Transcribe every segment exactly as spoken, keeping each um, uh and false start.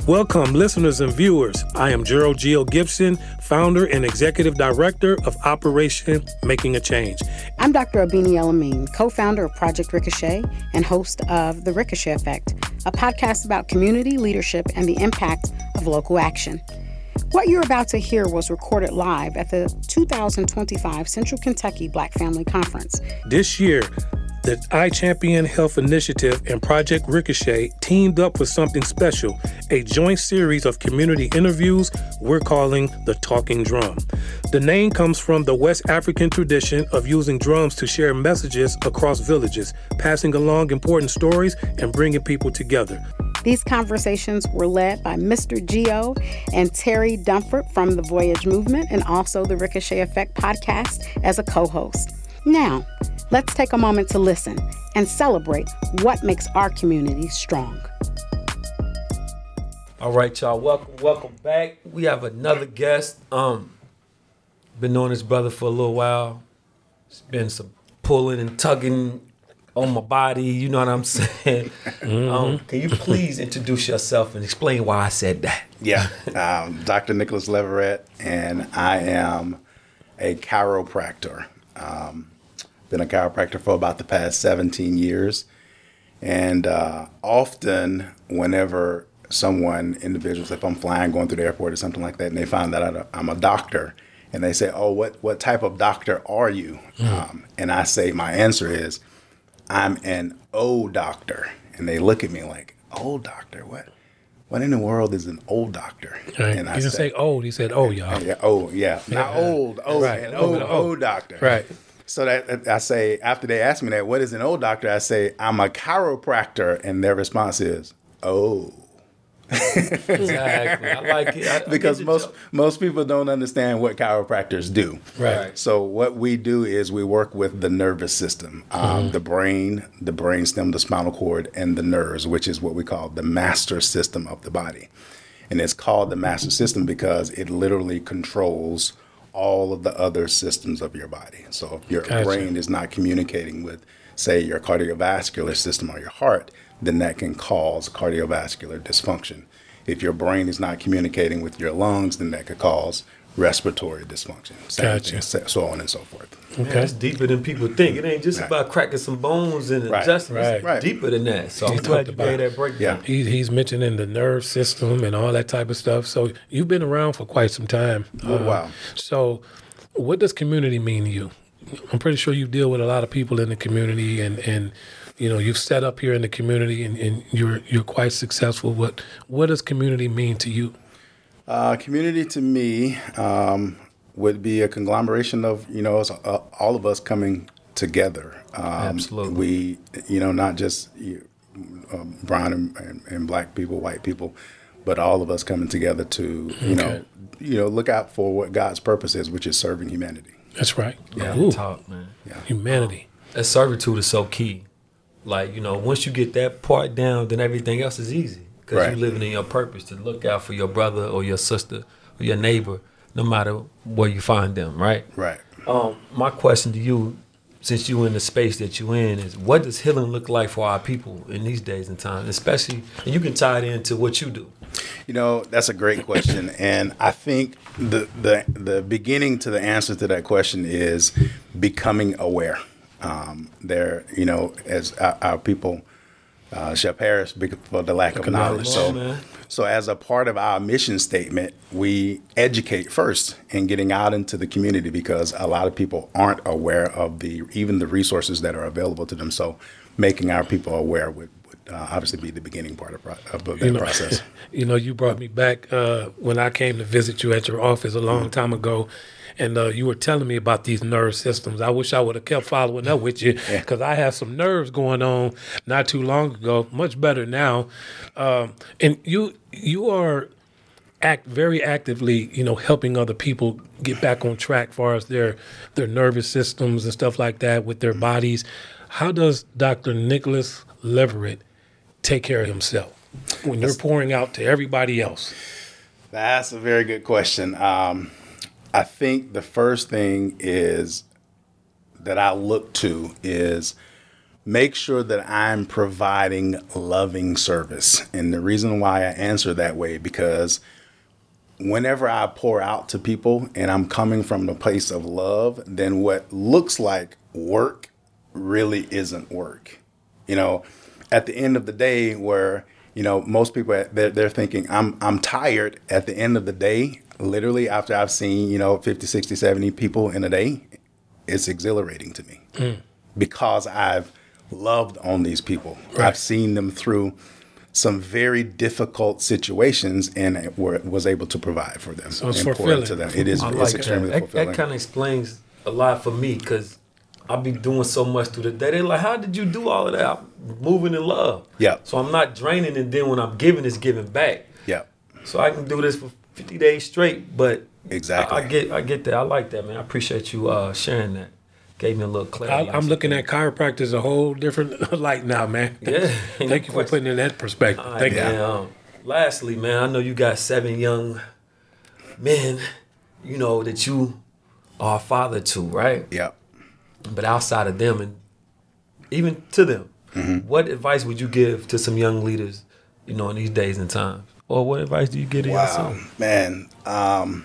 Welcome, listeners and viewers. I am Gerald Geo Gibson, founder and executive director of Operation Making a Change. I'm Doctor Abini El-Amin, co-founder of Project Ricochet and host of The Ricochet Effect, a podcast about community leadership and the impact of local action. What you're about to hear was recorded live at the two thousand twenty-five Central Kentucky Black Family Conference. This year, the I Champion Health Initiative and Project Ricochet teamed up for something special, a joint series of community interviews we're calling the Talking Drum. The name comes from the West African tradition of using drums to share messages across villages, passing along important stories and bringing people together. These conversations were led by Mister Geo and Terry Dunford from the Voyage Movement and also the Ricochet Effect podcast as a co-host. Now, let's take a moment to listen and celebrate what makes our community strong. All right, y'all. Welcome, welcome back. We have another guest. Um, been knowing this brother for a little while. It's been some pulling and tugging on my body. You know what I'm saying? Mm-hmm. Um, can you please introduce yourself and explain why I said that? Yeah. Um, Doctor Nicholas Leverett, and I am a chiropractor. Um, been a chiropractor for about the past seventeen years. And uh, often whenever someone, individuals, if I'm flying, going through the airport or something like that, and they find that I'm a doctor, and they say, oh, what, what type of doctor are you? Mm. Um, and I say, my answer is, I'm an old doctor. And they look at me like, old doctor? What? What in the world is an old doctor? Right. And I he didn't say old, he said, oh, y'all. Yeah, oh, yeah. Not yeah. old, old, right. an old, old, old doctor. Right. So that I say, after they ask me that, what is an old doctor? I say, I'm a chiropractor. And their response is, oh. Exactly. I like it. I, because I most joke. most people don't understand what chiropractors do. Right. So what we do is we work with the nervous system, um, mm-hmm. the brain, the brainstem, the spinal cord, and the nerves, which is what we call the master system of the body. And it's called the master system because it literally controls all of the other systems of your body. So if your Gotcha. brain is not communicating with, say, your cardiovascular system or your heart, then that can cause cardiovascular dysfunction. If your brain is not communicating with your lungs, then that could cause respiratory dysfunction. Gotcha. Thing, so on and so forth. Okay. Man, it's deeper than people think. It ain't just right. about cracking some bones and right. adjusting. Right. It's right. deeper than that. So He I'm glad you about, gave that breakdown. Yeah. He, he's mentioning the nerve system and all that type of stuff. So you've been around for quite some time. Oh, uh, wow. So what does community mean to you? I'm pretty sure you deal with a lot of people in the community and, and you know, you've set up here in the community and, and you're you're quite successful. What what does community mean to you? Uh, community to me um, would be a conglomeration of, you know, uh, all of us coming together. Um, Absolutely. We, you know, not just you, uh, brown and, and, and black people, white people, but all of us coming together to, you okay. know, you know, look out for what God's purpose is, which is serving humanity. That's right. Yeah, Ooh. talk, man. Yeah. Humanity. Um, that servitude is so key. Like, you know, once you get that part down, then everything else is easy. Because right. you're living in your purpose to look out for your brother or your sister or your neighbor, no matter where you find them, right? Right. Um, my question to you, since you're in the space that you're in, is what does healing look like for our people in these days and times, especially, and you can tie it into what you do. You know, that's a great question. And I think the, the, the beginning to the answer to that question is becoming aware. Um, there, you know, as our, our people uh, shall perish for the lack of knowledge. So, so as a part of our mission statement, we educate first in getting out into the community because a lot of people aren't aware of the even the resources that are available to them. So making our people aware would, would uh, obviously be the beginning part of, of that you know, process. You know, you brought me back uh, when I came to visit you at your office a long time ago. And uh, you were telling me about these nerve systems. I wish I would have kept following up with you because yeah. I had some nerves going on not too long ago, much better now. Um, and you you are act very actively, you know, helping other people get back on track as far as their their nervous systems and stuff like that with their bodies. How does Doctor Nicholas Leverett take care of himself when you're pouring out to everybody else? That's a very good question. Um, I think the first thing is that I look to is make sure that I'm providing loving service. And the reason why I answer that way, because whenever I pour out to people and I'm coming from the place of love, then what looks like work really isn't work. You know, at the end of the day, where, you know, most people, they're, they're thinking, I'm I'm tired at the end of the day, literally after I've seen, you know, fifty, sixty, seventy people in a day, it's exhilarating to me mm. because I've loved on these people. Right. I've seen them through some very difficult situations and were, was able to provide for them. So it's fulfilling to them. It is I it's like extremely that. fulfilling. That, that kind of explains a lot for me, because I be doing so much through the day. They're like, how did you do all of that? I'm moving in love. Yeah. So I'm not draining, and then when I'm giving, it's giving back. Yeah. So I can do this for fifty days straight, but exactly. I, I get I get that. I like that, man. I appreciate you uh, sharing that. Gave me a little clarity. I, I'm looking at chiropractic as a whole different light now, man. Yeah. Thank you for putting in that perspective. Right, Thank man. you. Um, lastly, man, I know you got seven young men, you know, that you are a father to, right? Yeah. But outside of them, and even to them, mm-hmm. what advice would you give to some young leaders, you know, in these days and times? Or what advice do you give to wow, yourself? Man, um,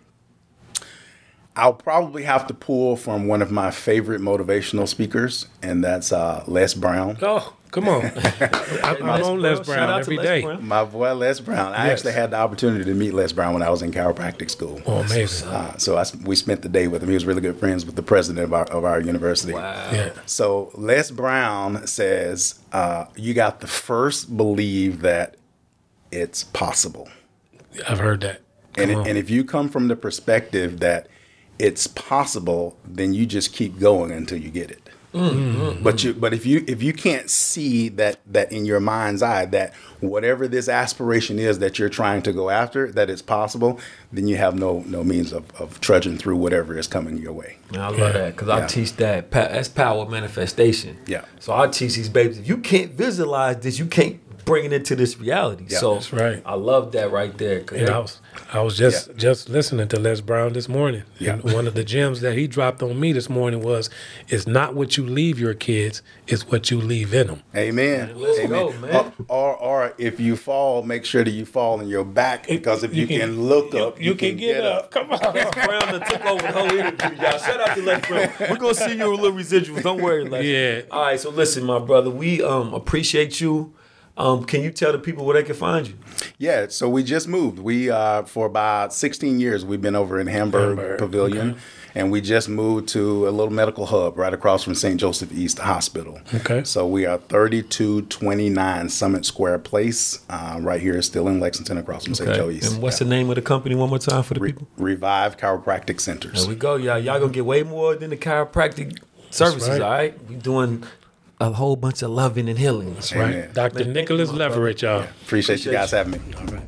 I'll probably have to pull from one of my favorite motivational speakers, and that's uh, Les Brown. Oh, come on. I'm on Les Brown every day. My boy Les Brown. I yes. actually had the opportunity to meet Les Brown when I was in chiropractic school. Oh, amazing. Uh, so I, we spent the day with him. He was really good friends with the president of our, of our university. Wow. Yeah. So Les Brown says, uh, you got to first believe that it's possible. I've heard that. Come and, on. and if you come from the perspective that it's possible, then you just keep going until you get it. Mm-hmm. But you, but if you if you can't see that that in your mind's eye that whatever this aspiration is that you're trying to go after, that it's possible, then you have no no means of, of trudging through whatever is coming your way. I love yeah. that, because yeah. I teach that. That's power of manifestation. Yeah. So I teach these babies, if you can't visualize this, you can't bring it into this reality. Yeah, so that's right. I love that right there. And they, I was I was just yeah. just listening to Les Brown this morning. Yeah. And one of the gems that he dropped on me this morning was, it's not what you leave your kids, it's what you leave in them. Amen. Man, let's Amen. go, man. Or, or or if you fall, make sure that you fall on your back, because if you, you can, can look you, up, you, you can, can get, get up. up. Come on. Les Brown that took over the whole interview, y'all. Shout out to Les Brown. We're gonna see you with little residuals. Don't worry, Les. Yeah. All right. So listen, my brother, we um appreciate you. Um, can you tell the people where they can find you? Yeah, so we just moved. We uh, for about sixteen years we've been over in Hamburg, Hamburg. Pavilion, okay. and we just moved to a little medical hub right across from Saint Joseph East Hospital. Okay. So we are thirty-two twenty-nine Summit Square Place, uh, right here, still in Lexington, across from okay. Saint Joe East. And what's yeah. the name of the company one more time for the Re- people? Revive Chiropractic Centers. There we go, y'all. Y'all gonna get way more than the chiropractic services. Right. All right, we doing a whole bunch of loving and healing. That's right. Amen. Doctor Man, Nicholas Leverett, y'all. Yeah. Appreciate, Appreciate you guys you. having me. All right.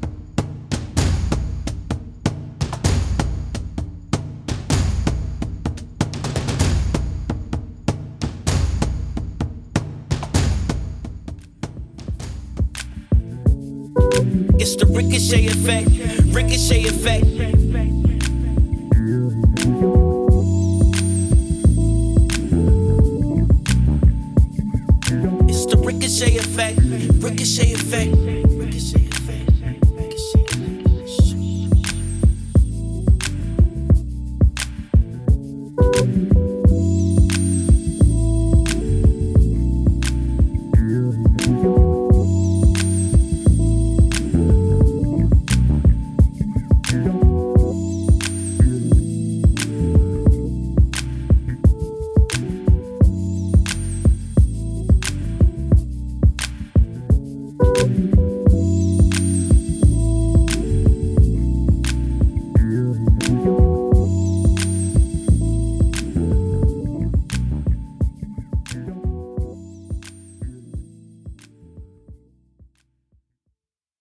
It's the Ricochet Effect. Ricochet Effect. Ricochet effect, ricochet effect, ricochet effect, ricochet effect.